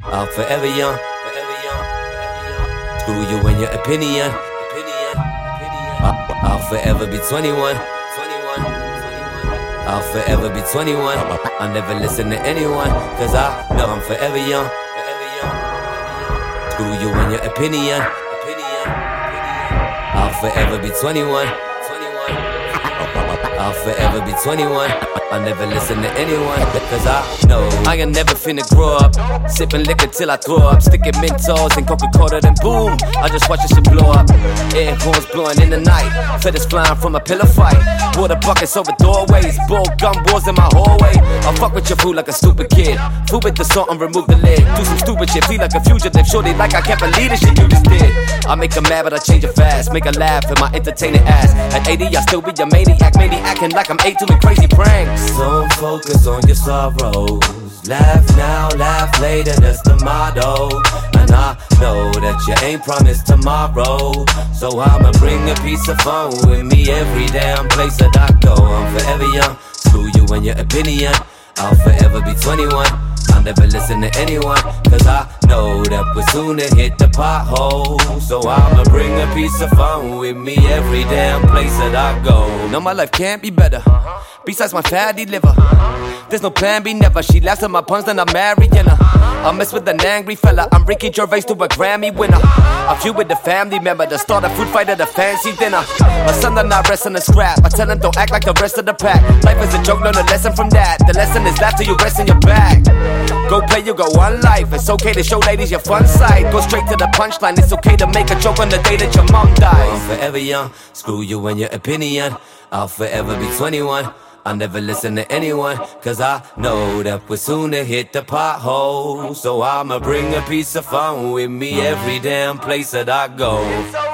I'll forever young. Screw you and your opinion. I'll forever be 21. I'll forever be 21. I'll never listen to anyone, cause I know I'm forever young. Screw you and your opinion. I'll forever be 21. I'll forever be 21. I'll never listen to anyone, cause I know I ain't never finna grow up. Sipping liquor till I throw up. Sticking Mentos and Coca-Cola, then boom, I just watch this shit blow up. Air horns blowing in the night. Feathers flying from a pillow fight. Water buckets over doorways. Bull gun wars in my hallway. I fuck with your food like a stupid kid. Food with the salt and remove the lid. Do some stupid shit, feel like a fugitive. Shorty like I can't believe the shit you just did. I make her mad but I change it fast. Make her laugh at my entertaining ass. At 80 I still be a maniac. Acting like I'm 8 doing crazy pranks. So focus on your sorrows. Laugh now, laugh later, that's the motto. And I know that you ain't promised tomorrow, so I'ma bring a piece of fun with me every damn place that I go. I'm forever young, screw you and your opinion. I'll forever be 21. I'll never listen to anyone, cause I know that we're soon to hit the pothole. So I'ma bring a piece of fun with me every damn place that I go. No, my life can't be better, besides my fatty liver. There's no plan B, never. She laughs at my puns, then I'm marrying her. I mess with an angry fella. I'm Ricky Gervais to a Grammy winner. I feud with the family member to start a food fight at a fancy dinner. My son that not resting a scrap. I tell him don't act like the rest of the pack. Life is a joke, learn a lesson from that. The lesson is laugh till you rest in your back. Go play, you got one life. It's okay to show ladies your fun side. Go straight to the punchline. It's okay to make a joke on the day that your mom dies. I'm forever young, screw you and your opinion. I'll forever be 21. I'll never listen to anyone, cause I know that we're soon to hit the pothole. So I'ma bring a piece of fun with me every damn place that I go.